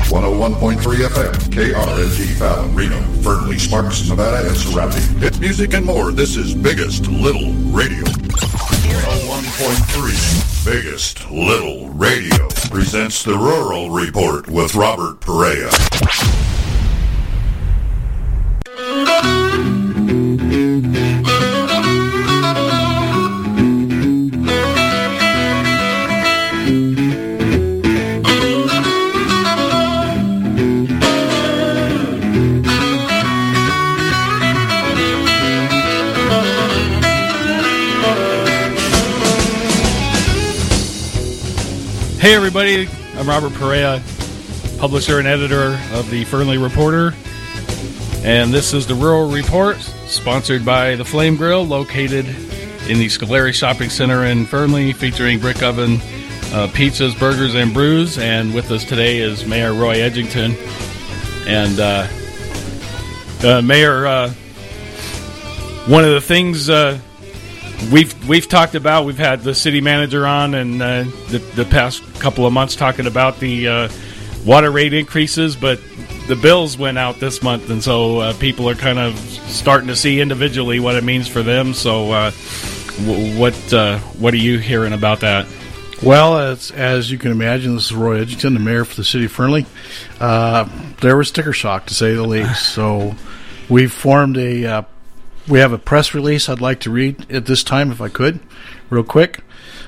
101.3 FM, KRNG, Fallon, Reno, Fernley, Sparks, Nevada, and surrounding. Hit music and more. This is Biggest Little Radio. 101.3 Biggest Little Radio presents the Rural Report with Robert Perea. Hey everybody, I'm Robert Perea, publisher and editor of the Fernley Reporter, and this is the Rural Report, sponsored by the Flame Grill, located in the Scolari Shopping Center in Fernley, featuring brick oven pizzas, burgers, and brews. And with us today is Mayor Roy Edgington. And Mayor, one of the things we've talked about, we've had the city manager on, and the past couple of months talking about the water rate increases, but the bills went out this month, and so people are kind of starting to see individually what it means for them. So what are you hearing about that? Well, as you can imagine, this is Roy Edgington, the mayor for the city of Fernley. There was sticker shock, to say the least. So we've formed we have a press release I'd like to read at this time, if I could, real quick.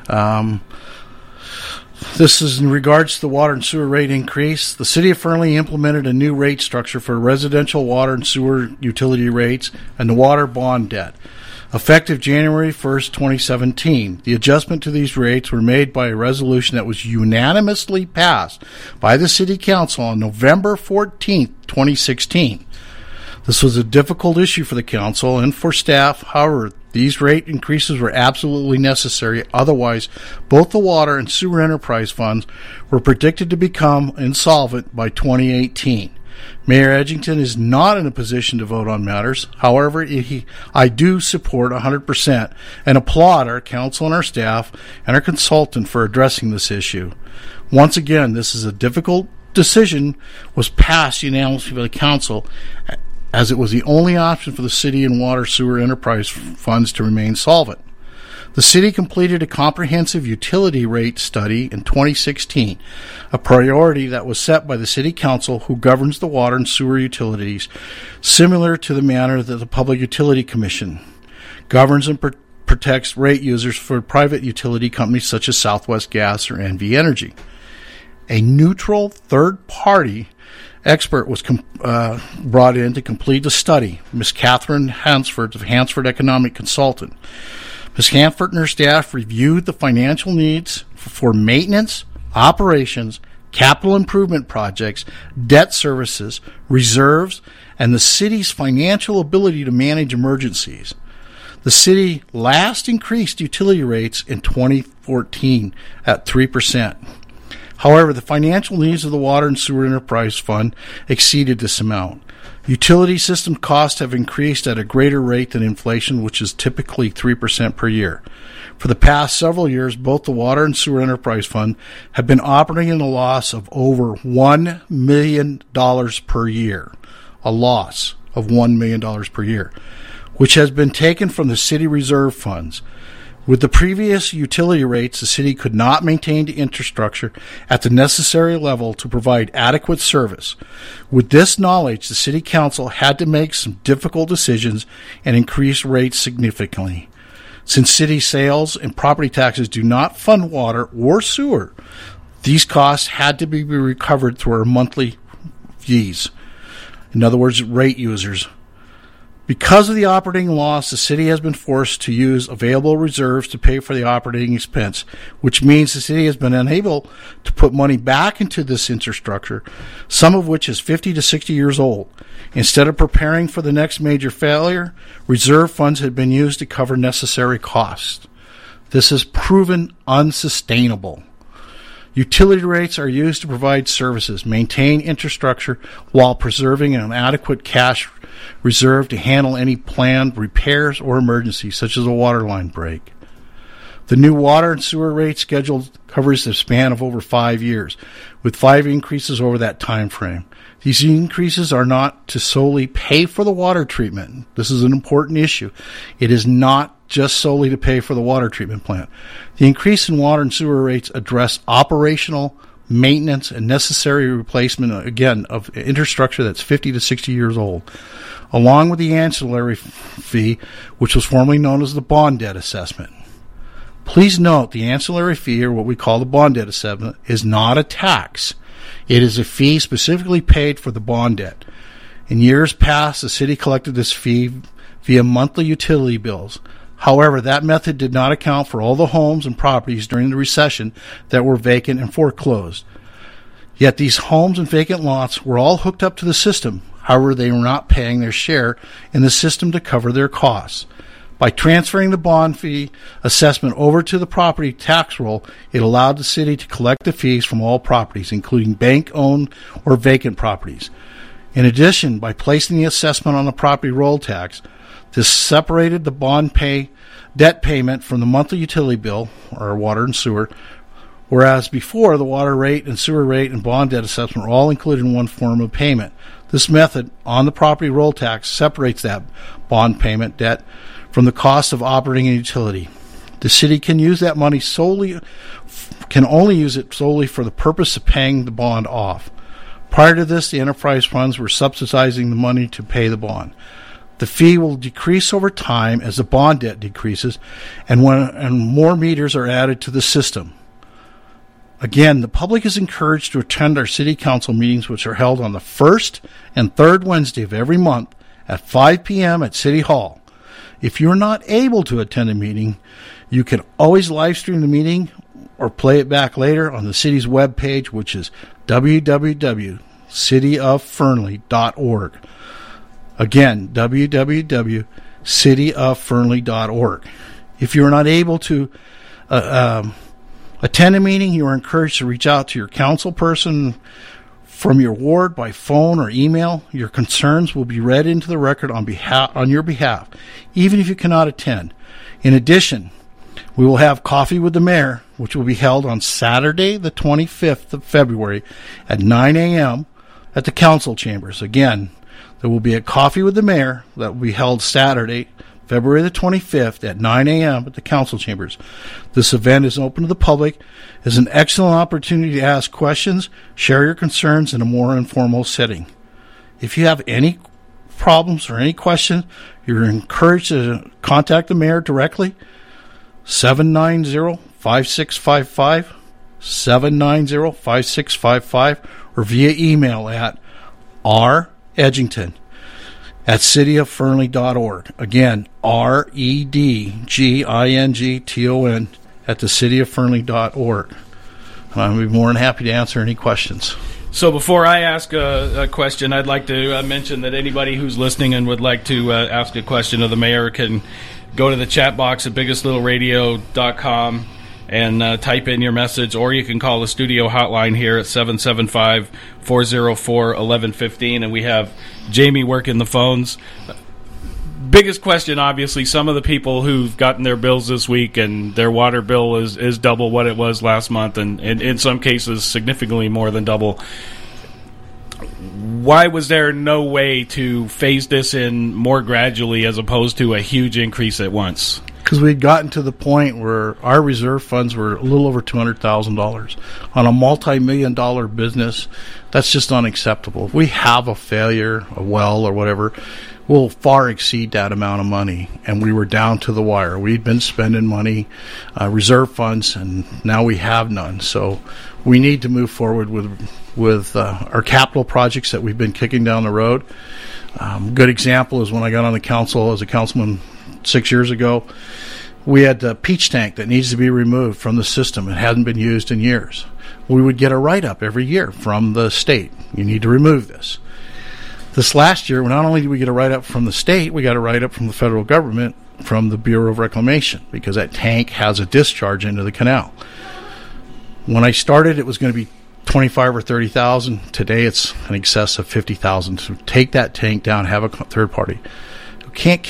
This is in regards to the water and sewer rate increase. The city of Fernley implemented a new rate structure for residential water and sewer utility rates and the water bond debt, effective January 1st, 2017. The adjustment to these rates were made by a resolution that was unanimously passed by the City Council on November 14th, 2016. This was a difficult issue for the council and for staff. However, these rate increases were absolutely necessary. Otherwise, both the water and sewer enterprise funds were predicted to become insolvent by 2018. Mayor Edgington is not in a position to vote on matters. However, I do support 100% and applaud our council and our staff and our consultant for addressing this issue. Once again, this is a difficult decision, was passed unanimously by the council, as it was the only option for the city and water sewer enterprise funds to remain solvent. The city completed a comprehensive utility rate study in 2016, a priority that was set by the city council, who governs the water and sewer utilities, similar to the manner that the Public Utility Commission governs and protects rate users for private utility companies such as Southwest Gas or NV Energy. A neutral third-party expert was brought in to complete the study, Ms. Catherine Hansford of Hansford Economic Consultant. Ms. Hansford and her staff reviewed the financial needs for maintenance, operations, capital improvement projects, debt services, reserves, and the city's financial ability to manage emergencies. The city last increased utility rates in 2014 at 3%. However, the financial needs of the Water and Sewer Enterprise Fund exceeded this amount. Utility system costs have increased at a greater rate than inflation, which is typically 3% per year. For the past several years, both the Water and Sewer Enterprise Fund have been operating in a loss of over $1 million per year. A loss of $1 million per year, which has been taken from the city reserve funds. With the previous utility rates, the city could not maintain the infrastructure at the necessary level to provide adequate service. With this knowledge, the city council had to make some difficult decisions and increase rates significantly. Since city sales and property taxes do not fund water or sewer, these costs had to be recovered through our monthly fees. In other words, rate users. Because of the operating loss, the city has been forced to use available reserves to pay for the operating expense, which means the city has been unable to put money back into this infrastructure, some of which is 50 to 60 years old. Instead of preparing for the next major failure, reserve funds had been used to cover necessary costs. This has proven unsustainable. Utility rates are used to provide services, maintain infrastructure, while preserving an adequate cash reserve to handle any planned repairs or emergencies, such as a water line break. The new water and sewer rate schedule covers the span of over 5 years, with 5 increases over that time frame. These increases are not to solely pay for the water treatment. This is an important issue. It is not just solely to pay for the water treatment plant. The increase in water and sewer rates address operational, maintenance, and necessary replacement, again, of infrastructure that's 50 to 60 years old, along with the ancillary fee, which was formerly known as the bond debt assessment. Please note the ancillary fee, or what we call the bond debt assessment, is not a tax. It is a fee specifically paid for the bond debt. In years past, the city collected this fee via monthly utility bills. However, that method did not account for all the homes and properties during the recession that were vacant and foreclosed. Yet these homes and vacant lots were all hooked up to the system. However, they were not paying their share in the system to cover their costs. By transferring the bond fee assessment over to the property tax roll, it allowed the city to collect the fees from all properties, including bank-owned or vacant properties. In addition, by placing the assessment on the property roll tax, this separated the debt payment from the monthly utility bill, or water and sewer, whereas before the water rate and sewer rate and bond debt assessment were all included in one form of payment. This method on the property roll tax separates that bond payment debt from the cost of operating a utility. The city can use that money can only use it solely for the purpose of paying the bond off. Prior to this, the enterprise funds were subsidizing the money to pay the bond. The fee will decrease over time as the bond debt decreases and more meters are added to the system. Again, the public is encouraged to attend our city council meetings, which are held on the first and third Wednesday of every month at 5 p.m. at City Hall. If you're not able to attend a meeting, you can always live stream the meeting or play it back later on the city's webpage, which is www.cityoffernley.org. Again, www.cityoffernley.org. If you're not able to attend a meeting, you are encouraged to reach out to your council person from your ward by phone or email. Your concerns will be read into the record on your behalf, even if you cannot attend. In addition, we will have Coffee with the Mayor, which will be held on Saturday, the 25th of February at 9 a.m. at the council chambers. Again, there will be a Coffee with the Mayor that will be held Saturday, February the 25th at 9 a.m. at the council chambers. This event is open to the public. It is an excellent opportunity to ask questions, share your concerns in a more informal setting. If you have any problems or any questions, you're encouraged to contact the mayor directly, 790-5655, 790-5655, or via email at redgington@cityoffernley.org. Again, redgington @thecityoffernley.org. I'll be more than happy to answer any questions. So before I ask a question, I'd like to mention that anybody who's listening and would like to ask a question of the mayor can go to the chat box at biggestlittlerradio.com and type in your message, or you can call the studio hotline here at 775-404-1115, and we have Jamie working the phones. Biggest question, obviously, some of the people who've gotten their bills this week and their water bill is double what it was last month, and in some cases significantly more than double. Why was there no way to phase this in more gradually as opposed to a huge increase at once? Because we'd gotten to the point where our reserve funds were a little over $200,000. On a multi-million-dollar business, that's just unacceptable. If we have a failure, a well or whatever, we'll far exceed that amount of money. And we were down to the wire. We'd been spending money, reserve funds, and now we have none. So we need to move forward with our capital projects that we've been kicking down the road. Good example is when I got on the council as a councilman 6 years ago, we had the peach tank that needs to be removed from the system. It hadn't been used in years. We would get a write-up every year from the state. You need to remove this. This last year, not only did we get a write-up from the state, we got a write-up from the federal government, from the Bureau of Reclamation, because that tank has a discharge into the canal. When I started, it was going to be $25,000 or $30,000. Today, it's in excess of $50,000. So take that tank down, have a third party. You can't kick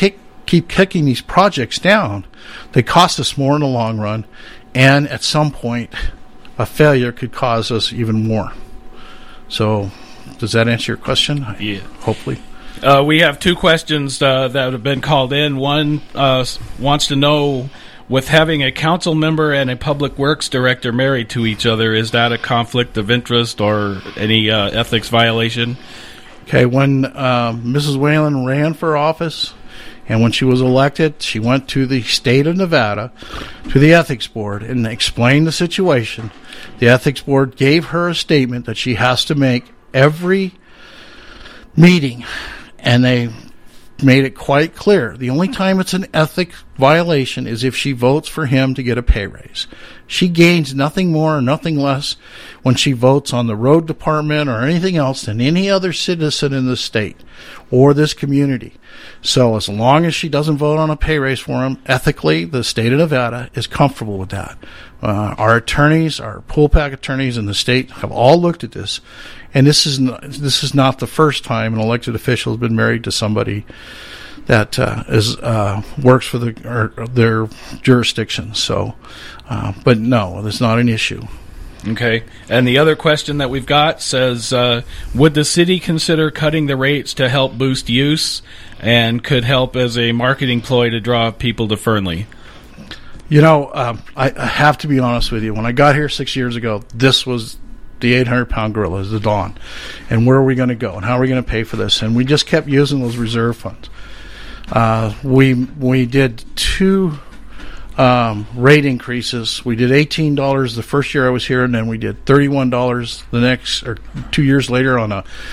keep kicking these projects down, they cost us more in the long run, and at some point, a failure could cause us even more. So, does that answer your question? Yeah. Hopefully. We have two questions that have been called in. One wants to know, with having a council member and a public works director married to each other, is that a conflict of interest or any ethics violation? Okay, when Mrs. Whalen ran for office and when she was elected, she went to the state of Nevada, to the ethics board, and explained the situation. The ethics board gave her a statement that she has to make every meeting, and they made it quite clear. The only time it's an ethics violation is if she votes for him to get a pay raise. She gains nothing more or nothing less when she votes on the road department or anything else than any other citizen in the state or this community. So as long as she doesn't vote on a pay raise for him, ethically, the state of Nevada is comfortable with that. Our attorneys, our PULPAC attorneys in the state have all looked at this, and this is not the first time an elected official has been married to somebody that works for their jurisdiction. So, but no, that's not an issue. Okay. And the other question that we've got says, would the city consider cutting the rates to help boost use and could help as a marketing ploy to draw people to Fernley? You know, I have to be honest with you. When I got here 6 years ago, this was the 800-pound gorilla, the Dawn. And where are we going to go? And how are we going to pay for this? And we just kept using those reserve funds. We did two rate increases. We did $18 the first year I was here, and then we did $31 the next, or 2 years later on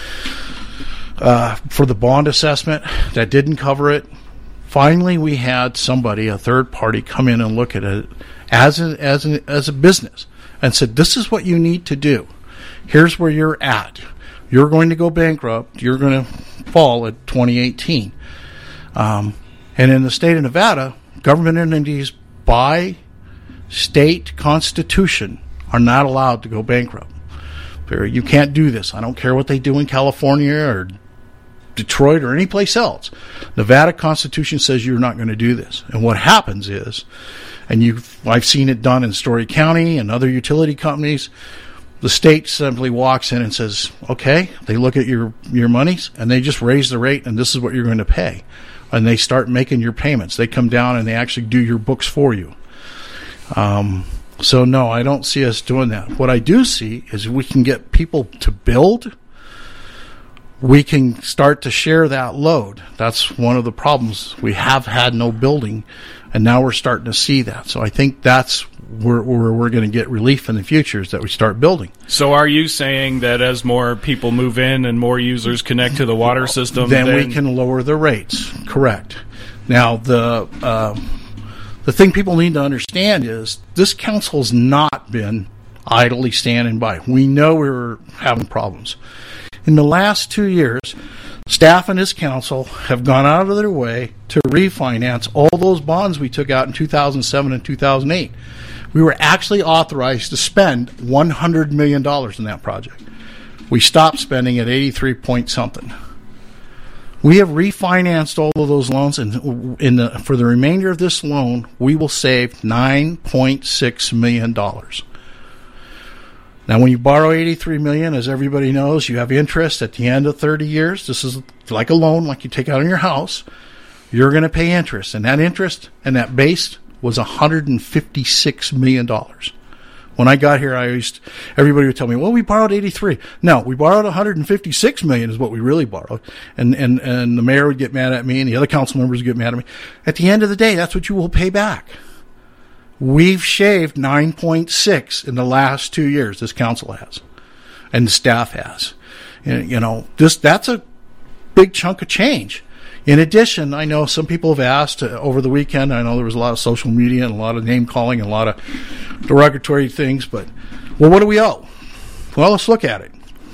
for the bond assessment. That didn't cover it. Finally, we had somebody, a third party, come in and look at it as a business and said, this is what you need to do. Here's where you're at. You're going to go bankrupt. You're going to fall at 2018. And in the state of Nevada, government entities by state constitution are not allowed to go bankrupt. You can't do this. I don't care what they do in California or Detroit or any place else. Nevada Constitution says you're not going to do this. And what happens is, and I've seen it done in Story County and other utility companies, the state simply walks in and says, okay, they look at your monies and they just raise the rate and this is what you're going to pay. And they start making your payments. They come down and they actually do your books for you. So no, I don't see us doing that. What I do see is we can get people to build. We can start to share that load. That's one of the problems. We have had no building, and now we're starting to see that. So I think that's where we're going to get relief in the future, is that we start building. So are you saying that as more people move in and more users connect to the water system, then we can lower the rates? Correct. Now, the thing people need to understand is this council's not been idly standing by. We know we were having problems. In the last 2 years, staff and this council have gone out of their way to refinance all those bonds we took out in 2007 and 2008. We were actually authorized to spend $100 million in that project. We stopped spending at 83 point something. We have refinanced all of those loans, and for the remainder of this loan, we will save $9.6 million. Now, when you borrow $83 million, as everybody knows, you have interest at the end of 30 years. This is like a loan, like you take out on your house. You're going to pay interest, and that interest and that base was $156 million. When I got here, everybody would tell me, well, we borrowed 83. No, we borrowed $156 million is what we really borrowed. And the mayor would get mad at me, and the other council members would get mad at me. At the end of the day, that's what you will pay back. We've shaved 9.6 in the last 2 years, this council has, and the staff has. And, that's a big chunk of change. In addition, I know some people have asked over the weekend, I know there was a lot of social media and a lot of name calling and a lot of derogatory things, but, well, what do we owe? Well, let's look at it.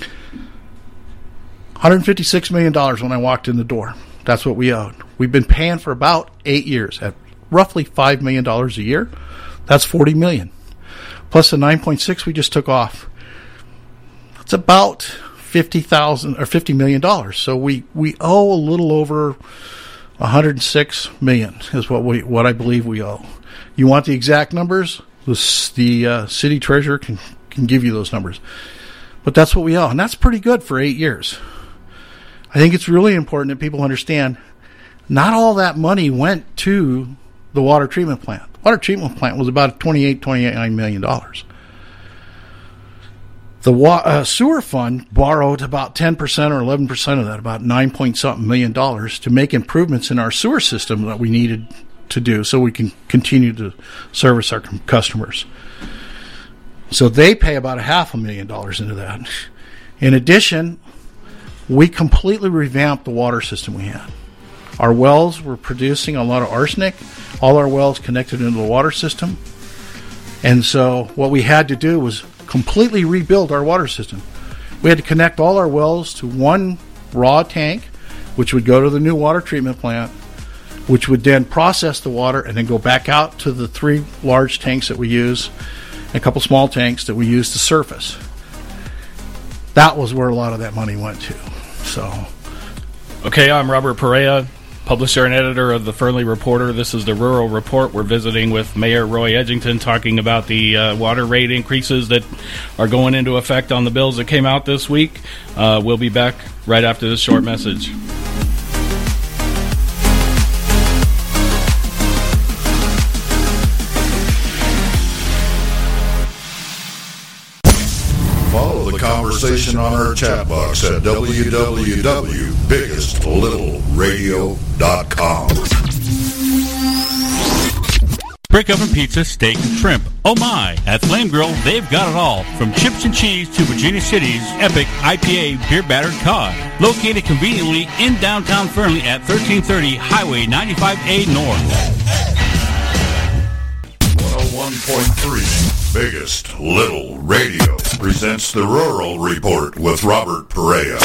$156 million when I walked in the door. That's what we owed. We've been paying for about 8 years at roughly $5 million a year. That's $40 million. Plus the 9.6 we just took off. That's about $50 million. So we owe a little over $106 million is what I believe we owe. You want the exact numbers? The city treasurer can give you those numbers. But that's what we owe, and that's pretty good for 8 years. I think it's really important that people understand not all that money went to the water treatment plant. The water treatment plant was about $29 million. The sewer fund borrowed about 10% or 11% of that, about $9-point-something million, to make improvements in our sewer system that we needed to do so we can continue to service our customers. So they pay about $500,000 into that. In addition, we completely revamped the water system we had. Our wells were producing a lot of arsenic. All our wells connected into the water system. And so what we had to do was completely rebuild our water system. We had to connect all our wells to one raw tank, which would go to the new water treatment plant, which would then process the water and then go back out to the 3 large tanks that we use, and a couple small tanks that we use to surface. That was where a lot of that money went to. So, okay, I'm Robert Perea, publisher and editor of the Fernley Reporter. This is the Rural Report. We're visiting with Mayor Roy Edgington, talking about the water rate increases that are going into effect on the bills that came out this week. We'll be back right after this short message. Follow the conversation on our chat box at www.biggestlittlerradio.com. Brick oven pizza, steak, and shrimp. Oh my! At Flame Grill, they've got it all. From chips and cheese to Virginia City's epic IPA beer battered cod. Located conveniently in downtown Fernley at 1330 Highway 95A North. 101.3 Biggest Little Radio presents the Rural Report with Robert Perea.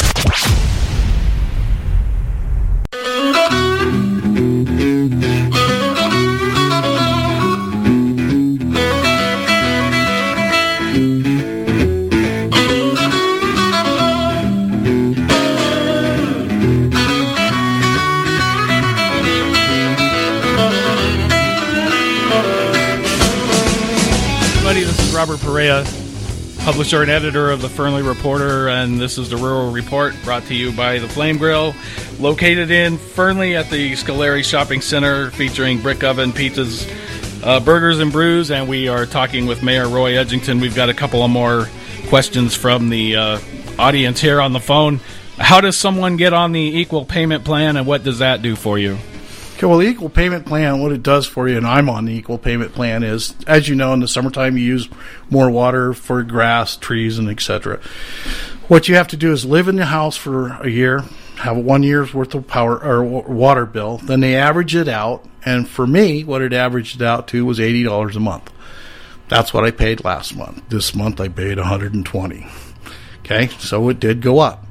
This is Robert Perea, publisher and editor of the Fernley Reporter, and this is the Rural Report, brought to you by the Flame Grill, located in Fernley at the Scolari Shopping Center, featuring brick oven pizzas, burgers, and brews. And we are talking with Mayor Roy Edgington. We've got a couple of more questions from the audience here on the phone. How does someone get on the equal payment plan, and what does that do for you? Okay, well, the equal payment plan, what it does for you, and I'm on the equal payment plan, is, as you know, in the summertime you use more water for grass, trees, and etc. What you have to do is live in the house for a year, have 1 year's worth of power or water bill, then they average it out, and for me, what it averaged out to was $80 a month. That's what I paid last month. This month I paid $120. Okay, so it did go up.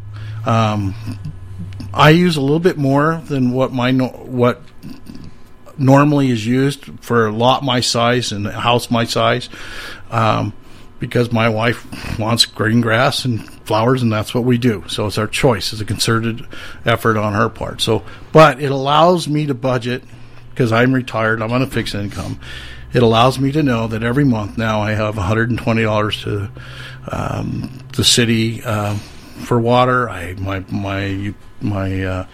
I use a little bit more than what normally is used for a lot my size and a house my size, because my wife wants green grass and flowers, and that's what we do. So it's our choice. It's a concerted effort on her part. So, but it allows me to budget, because I'm retired. I'm on a fixed income. It allows me to know that every month now I have $120 to the city for water. My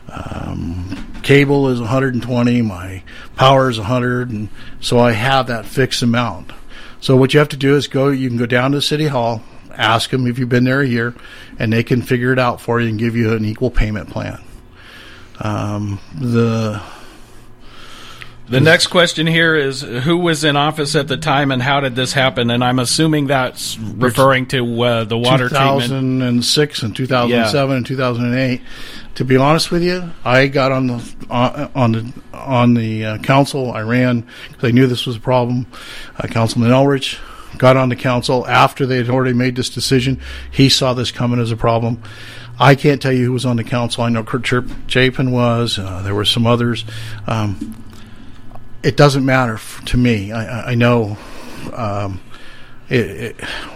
cable is $120, my power is $100, and so I have that fixed amount. So what you have to do is you can go down to City Hall, ask them if you've been there a year, and they can figure it out for you and give you an equal payment plan. The next question here is, who was in office at the time and how did this happen? And I'm assuming that's referring to the water 2006 and 2007 and 2008. To be honest with you, I got on the council. I ran because I knew this was a problem. Councilman Elrich got on the council after they had already made this decision. He saw this coming as a problem. I can't tell you who was on the council. I know Kurt Chapin was. There were some others. It doesn't matter to me. I know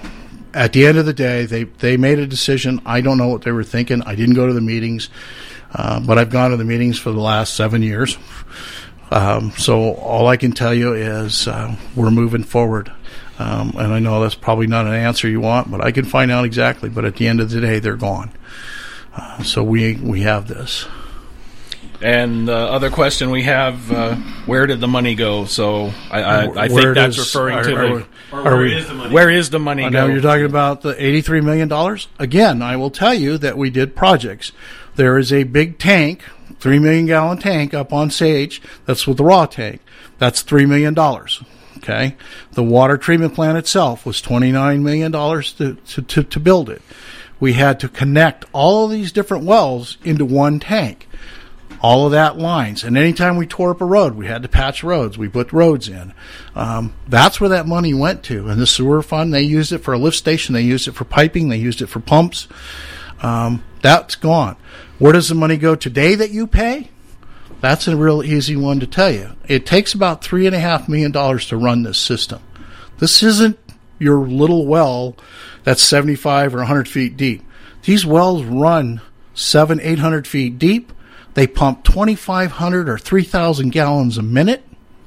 at the end of the day, they made a decision. I don't know what they were thinking. I didn't go to the meetings. But I've gone to the meetings for the last 7 years. So all I can tell you is we're moving forward. And I know that's probably not an answer you want, but I can find out exactly. But at the end of the day, they're gone. So we have this. And the other question we have, where did the money go? So I think that's referring to where is the money go? Now you're talking about the $83 million? Again, I will tell you that we did projects. There is a big tank, 3 million gallon tank up on Sage. That's with the raw tank. That's $3 million. Okay. The water treatment plant itself was $29 million to build it. We had to connect all of these different wells into one tank. All of that lines. And anytime we tore up a road, we had to patch roads. We put roads in. That's where that money went to. And the sewer fund, they used it for a lift station. They used it for piping. They used it for pumps. That's gone. Where does the money go today that you pay? That's a real easy one to tell you. It takes about $3.5 million to run this system. This isn't your little well that's 75 or 100 feet deep. These wells run 700-800 feet deep. They pump 2,500 or 3,000 gallons a minute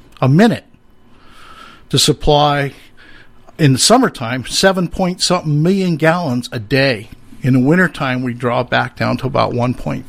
to supply, in the summertime, 7-point-something million gallons a day. In the wintertime, we draw back down to about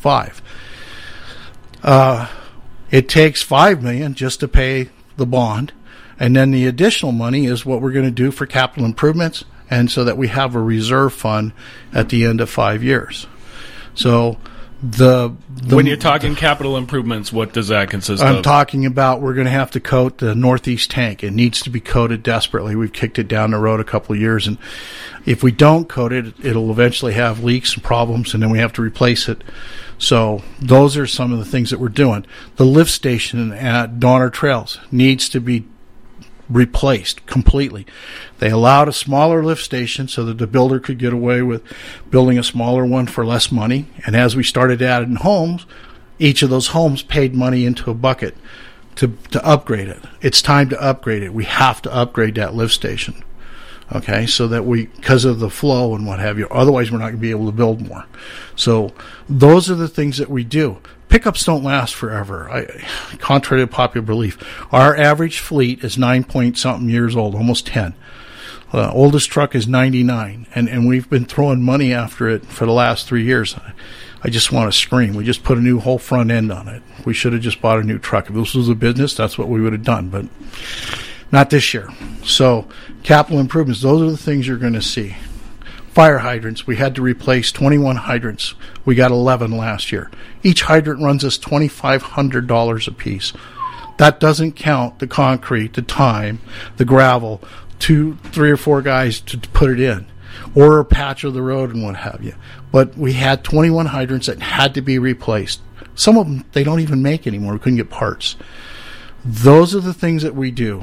1.5. It takes $5 million just to pay the bond, and then the additional money is what we're going to do for capital improvements, and so that we have a reserve fund at the end of 5 years. So when you're talking capital improvements, what does that consist of? I'm talking about we're going to have to coat the northeast tank. It needs to be coated desperately. We've kicked it down the road a couple of years, and if we don't coat it, it'll eventually have leaks and problems, and then we have to replace it. So those are some of the things that we're doing. The lift station at Donner Trails needs to be replaced completely. They allowed a smaller lift station so that the builder could get away with building a smaller one for less money. And as we started adding homes, each of those homes paid money into a bucket to upgrade it. It's time to upgrade it. We have to upgrade that lift station. Okay, so that because of the flow and what have you, otherwise we're not going to be able to build more. So those are the things that we do. Pickups don't last forever. Contrary to popular belief, our average fleet is 9-point-something years old, almost 10. Oldest truck is 99, and we've been throwing money after it for the last 3 years. I just want to scream. We just put a new whole front end on it. We should have just bought a new truck. If this was a business, that's what we would have done, but not this year. So capital improvements, those are the things you're going to see. Fire hydrants, we had to replace 21 hydrants. We got 11 last year. Each hydrant runs us $2,500 a piece. That doesn't count the concrete, the time, the gravel, 2, 3, or 4 guys to put it in, or a patch of the road and what have you. But we had 21 hydrants that had to be replaced. Some of them they don't even make anymore. We couldn't get parts. Those are the things that we do.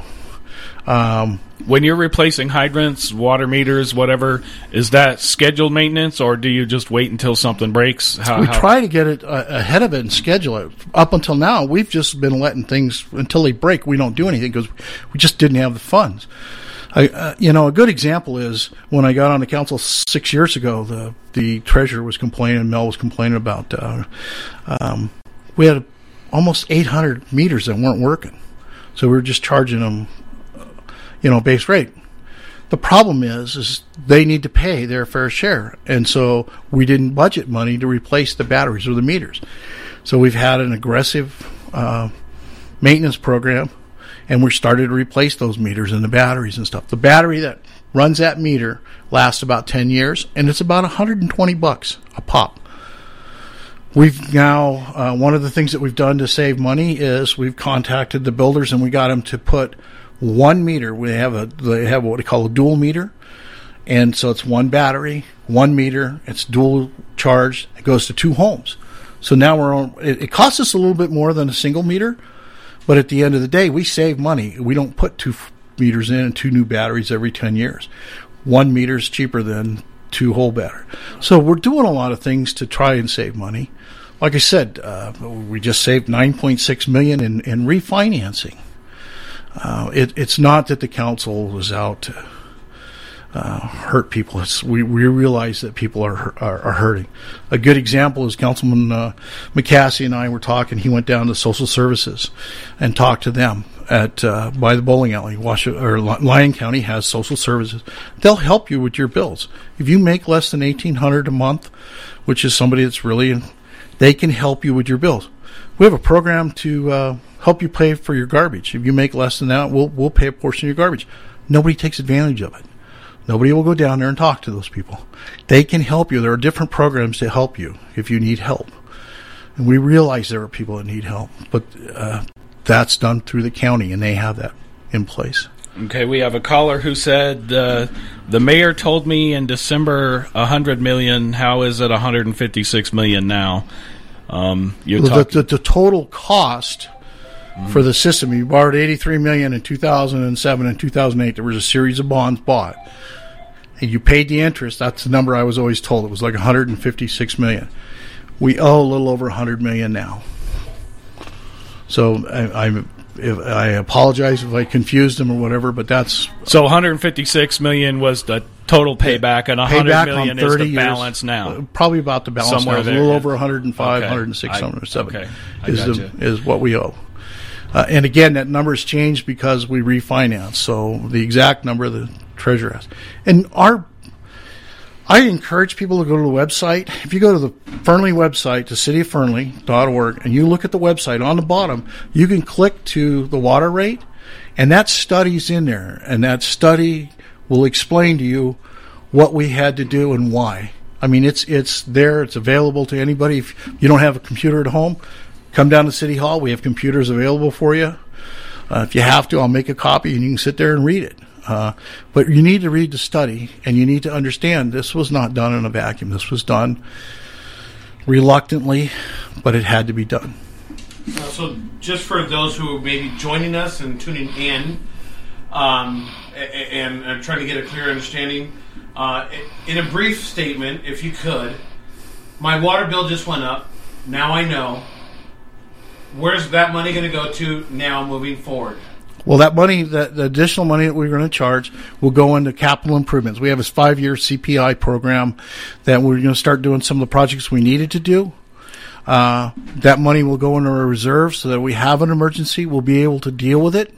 When you're replacing hydrants, water meters, whatever, is that scheduled maintenance, or do you just wait until something breaks? We try to get it ahead of it and schedule it. Up until now, we've just been letting things until they break. We don't do anything because we just didn't have the funds. A good example is when I got on the council 6 years ago, the treasurer was complaining, Mel was complaining about, we had almost 800 meters that weren't working. So we were just charging them, base rate. The problem is they need to pay their fair share. And so we didn't budget money to replace the batteries or the meters. So we've had an aggressive maintenance program, and we're starting to replace those meters and the batteries and stuff. The battery that runs that meter lasts about 10 years, and it's about $120 a pop. We've now, one of the things that we've done to save money is we've contacted the builders, and we got them to put one meter. They have what they call a dual meter, and so it's one battery, 1 meter. It's dual charged. It goes to 2 homes. So now we're on. It costs us a little bit more than a single meter, but at the end of the day, we save money. We don't put 2 meters in and 2 new batteries every 10 years. 1 meter is cheaper than 2 whole batteries. So we're doing a lot of things to try and save money. Like I said, we just saved $9.6 million in refinancing. It's not that the council was out hurt people. We realize that people are hurting. A good example is Councilman McCassie and I were talking. He went down to social services and talked to them at by the bowling alley. Lyon County has social services. They'll help you with your bills. If you make less than $1,800 a month, which is somebody that's really, they can help you with your bills. We have a program to help you pay for your garbage. If you make less than that, we'll pay a portion of your garbage. Nobody takes advantage of it. Nobody will go down there and talk to those people. They can help you. There are different programs to help you if you need help. And we realize there are people that need help, but that's done through the county, and they have that in place. Okay, we have a caller who said the mayor told me in December $100 million. How is it $156 million now? The total cost for the system, you borrowed $83 million in 2007 and 2008. There was a series of bonds bought, and you paid the interest. That's the number I was always told. It was like $156 million. We owe a little over $100 million now. So I apologize if I confused them or whatever, but that's... So $156 million was the total payback, and $100 million is the balance now. Probably about the balance somewhere now. It's a little over 105, 106, 107 is what we owe. And again, that number's changed because we refinanced. So the exact number the treasurer has. And I encourage people to go to the website. If you go to the Fernley website, to cityofFernley.org, and you look at the website, on the bottom, you can click to the water rate, and that study's in there. And that study will explain to you what we had to do and why. I mean, it's there. It's available to anybody. If you don't have a computer at home, come down to City Hall. We have computers available for you. If you have to, I'll make a copy, and you can sit there and read it. But you need to read the study, and you need to understand this was not done in a vacuum. This was done reluctantly, but it had to be done. So just for those who may be joining us and tuning in and trying to get a clear understanding, in a brief statement, if you could, my water bill just went up. Now I know. Where's that money going to go to now moving forward? Well, that money, the additional money that we're going to charge will go into capital improvements. We have this 5-year CPI program that we're going to start doing some of the projects we needed to do. That money will go into our reserve so that we have an emergency. We'll be able to deal with it.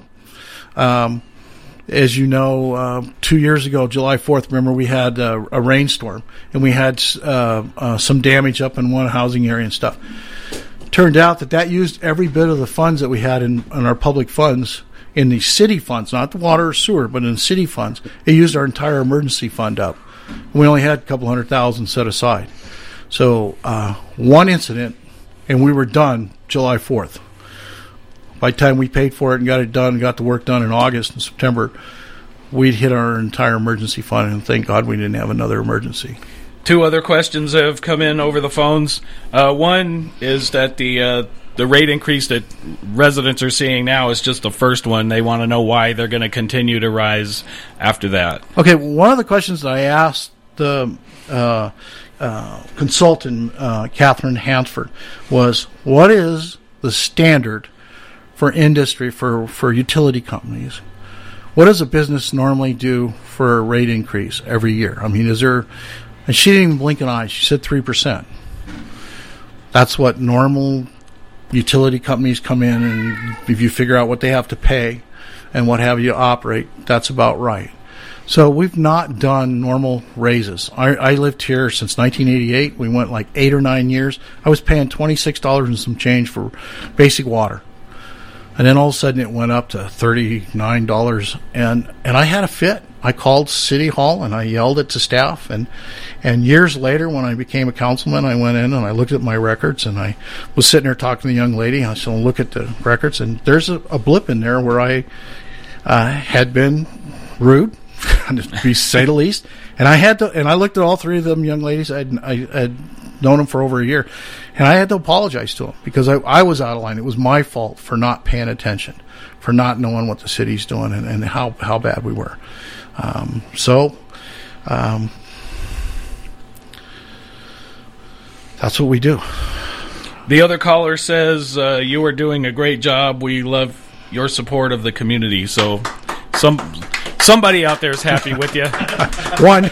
As you know, 2 years ago, July 4th, remember we had a rainstorm, and we had some damage up in one housing area and stuff. Turned out that used every bit of the funds that we had in our public funds, in the city funds, not the water or sewer, but in the city funds. It used our entire emergency fund up. We only had a couple $100,000 set aside. So one incident, and we were done July 4th. By the time we paid for it and got it done, got the work done in August and September, we'd hit our entire emergency fund, and thank God we didn't have another emergency. 2 other questions have come in over the phones. One is that the rate increase that residents are seeing now is just the first one. They want to know why they're going to continue to rise after that. Okay, one of the questions that I asked the consultant, Catherine Hansford, was what is the standard for industry, for utility companies? What does a business normally do for a rate increase every year? I mean, is there... And she didn't even blink an eye. She said 3%. That's what normal utility companies come in, and if you figure out what they have to pay and what have you operate, that's about right. So we've not done normal raises. I lived here since 1988. We went like 8 or 9 years. I was paying $26 and some change for basic water. And then all of a sudden it went up to $39, and I had a fit. I called City Hall and I yelled it to staff, and years later when I became a councilman, I went in and I looked at my records, and I was sitting there talking to the young lady, and I said, look at the records, and there's a blip in there where I had been rude, to say the least, and I looked at all 3 of them young ladies. I had known them for over a year, and I had to apologize to them because I was out of line. It was my fault for not paying attention, for not knowing what the city's doing and how bad we were. That's what we do. The other caller says you are doing a great job. We love your support of the community. So Somebody out there is happy with you. One.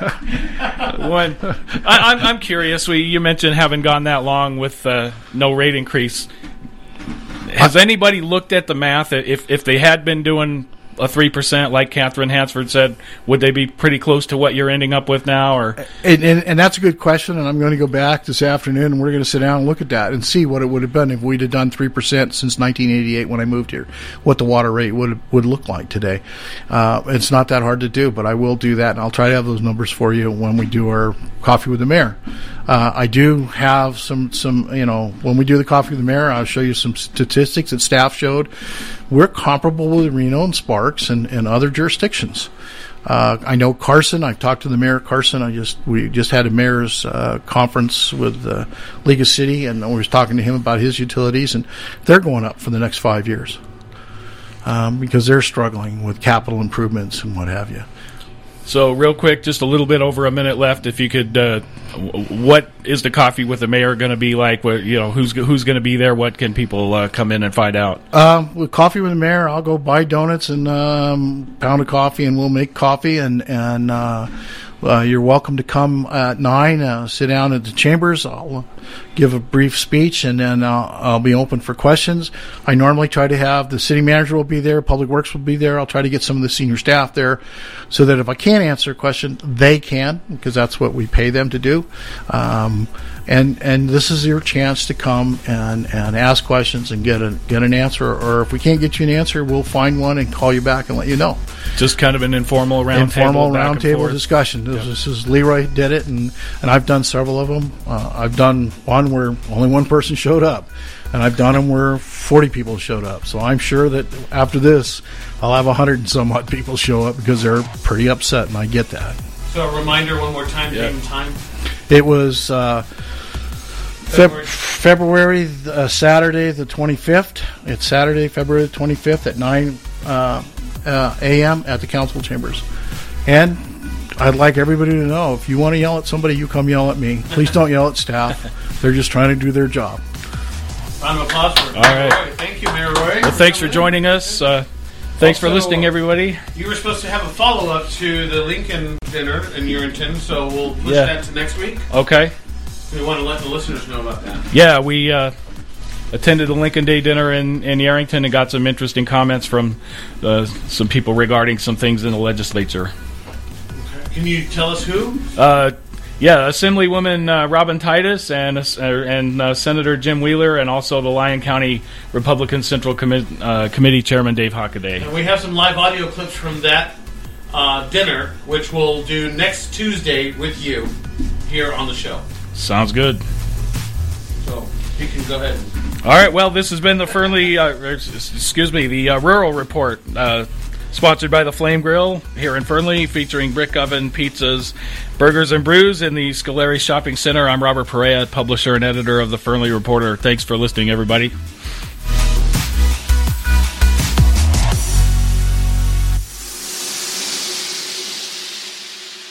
I'm curious. You mentioned having gone that long with no rate increase. Has anybody looked at the math? If they had been doing a 3%, like Catherine Hansford said, would they be pretty close to what you're ending up with now? Or and that's a good question, and I'm going to go back this afternoon, and we're going to sit down and look at that and see what it would have been if we'd have done 3% since 1988 when I moved here, what the water rate would look like today. It's not that hard to do, but I will do that, and I'll try to have those numbers for you when we do our Coffee with the Mayor. I do have some, when we do the Coffee with the Mayor, I'll show you some statistics that staff showed. We're comparable with Reno and Sparks and other jurisdictions. I know Carson. I've talked to the mayor, Carson. We just had a mayor's conference with League of City, and we was talking to him about his utilities, and they're going up for the next 5 years because they're struggling with capital improvements and what have you. So, real quick, just a little bit over a minute left. If you could, what is the Coffee with the Mayor going to be like? Who's going to be there? What can people come in and find out? With Coffee with the Mayor, I'll go buy donuts and pound of coffee, and we'll make coffee. And you're welcome to come at 9. Sit down at the chambers. I'll give a brief speech, and then I'll be open for questions. I normally try to have the city manager will be there, Public Works will be there. I'll try to get some of the senior staff there so that if I can't answer a question, they can, because that's what we pay them to do. And this is your chance to come and ask questions and get an answer. Or if we can't get you an answer, we'll find one and call you back and let you know. Just kind of an informal roundtable discussion. This is Leroy did it, and I've done several of them. I've done one where only one person showed up, and I've done them where 40 people showed up. So I'm sure that after this, I'll have 100 and some odd people show up because they're pretty upset, and I get that. So a reminder one more time, date and time. It was February Saturday the 25th. It's Saturday, February the 25th at 9 a.m. at the council chambers. And I'd like everybody to know, if you want to yell at somebody, you come yell at me. Please don't yell at staff. They're just trying to do their job. Round of applause for Mayor Roy. Thank you, Mayor Roy. Well, thanks for joining us. Thanks for listening, everybody. You were supposed to have a follow-up to the Lincoln dinner in Urington, so we'll push that to next week. Okay. We want to let the listeners know about that. Yeah, we attended the Lincoln Day dinner in Yarrington and got some interesting comments from some people regarding some things in the legislature. Okay. Can you tell us who? Assemblywoman Robin Titus and Senator Jim Wheeler, and also the Lyon County Republican Central Committee Chairman Dave Hockaday. And we have some live audio clips from that dinner, which we'll do next Tuesday with you here on the show. Sounds good. So you can go ahead. All right. Well, this has been the the Rural Report, sponsored by the Flame Grill here in Fernley, featuring brick oven pizzas, burgers, and brews in the Scolari Shopping Center. I'm Robert Perea, publisher and editor of the Fernley Reporter. Thanks for listening, everybody.